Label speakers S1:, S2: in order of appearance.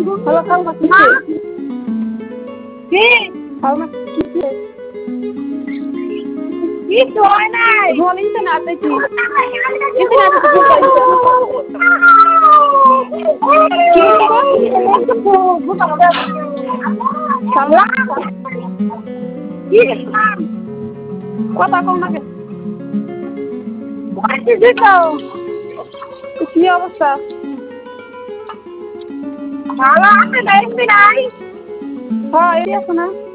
S1: hello খাও না কি খাও না কি তো হয় নাই বলিন তো না দেখি কিছু না তো কথা কম না কি অবস্থা ভালো আছে দেখবি নাই হ্যাঁ এই আছে না